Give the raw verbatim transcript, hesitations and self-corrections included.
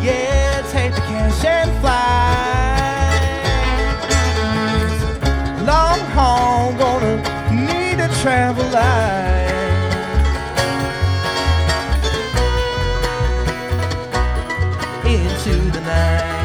Yeah, take the cash and fly. Long haul, gonna need a travel light. Into the night.